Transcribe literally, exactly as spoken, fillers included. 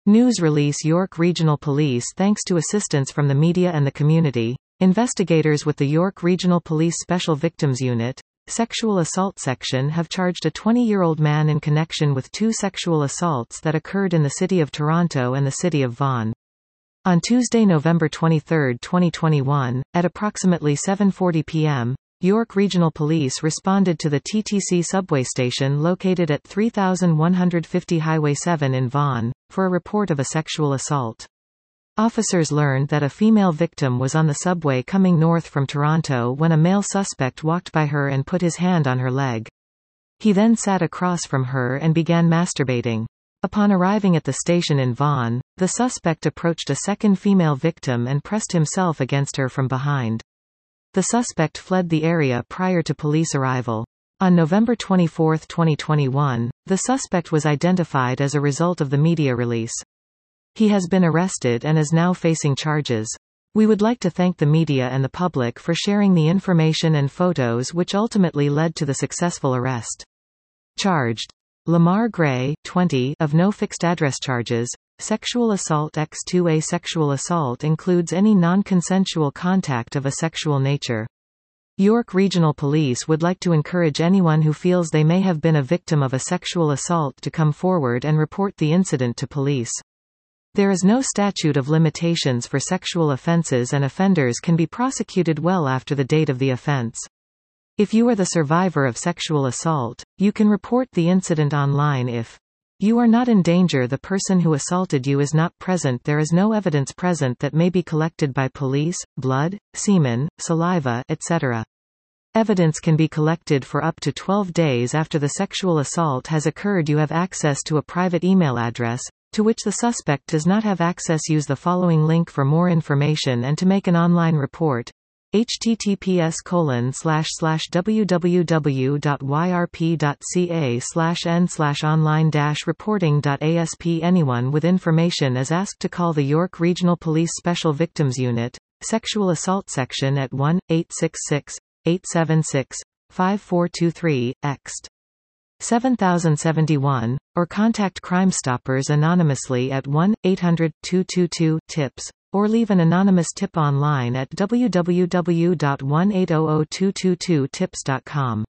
News release. York Regional Police. Thanks to assistance from the media and the community, investigators with the York Regional Police Special Victims Unit, Sexual Assault Section have charged a twenty-year-old man in connection with two sexual assaults that occurred in the City of Toronto and the City of Vaughan. On Tuesday, November twenty-third, twenty twenty-one, at approximately seven forty p m, York Regional Police responded to the T T C subway station located at three thousand one hundred fifty Highway seven in Vaughan, for a report of a sexual assault. Officers learned that a female victim was on the subway coming north from Toronto when a male suspect walked by her and put his hand on her leg. He then sat across from her and began masturbating. Upon arriving at the station in Vaughan, the suspect approached a second female victim and pressed himself against her from behind. The suspect fled the area prior to police arrival. On November twenty-fourth, twenty twenty-one, the suspect was identified as a result of the media release. He has been arrested and is now facing charges. We would like to thank the media and the public for sharing the information and photos which ultimately led to the successful arrest. Charged: Lamar Gray, twenty, of no fixed address charges. Sexual assault by two A Sexual assault includes any non-consensual contact of a sexual nature. York Regional Police would like to encourage anyone who feels they may have been a victim of a sexual assault to come forward and report the incident to police. There is no statute of limitations for sexual offenses and offenders can be prosecuted well after the date of the offense. If you are the survivor of sexual assault, you can report the incident online. If you are not in danger, the person who assaulted you is not present, there is no evidence present that may be collected by police, blood, semen, saliva, et cetera. Evidence can be collected for up to twelve days after the sexual assault has occurred. You have access to a private email address, to which the suspect does not have access. Use the following link for more information and to make an online report. https colon slash slash www dot y r p dot c a slash n slash online dash reporting dot a s p. Anyone with information is asked to call the York Regional Police Special Victims Unit, Sexual Assault Section at one eight six six, eight seven six, five four two three, ext. seven thousand seventy-one, or contact Crime Stoppers anonymously at one eight hundred, two two two, tips. Or leave an anonymous tip online at w w w dot one eight zero zero two two two tips dot com.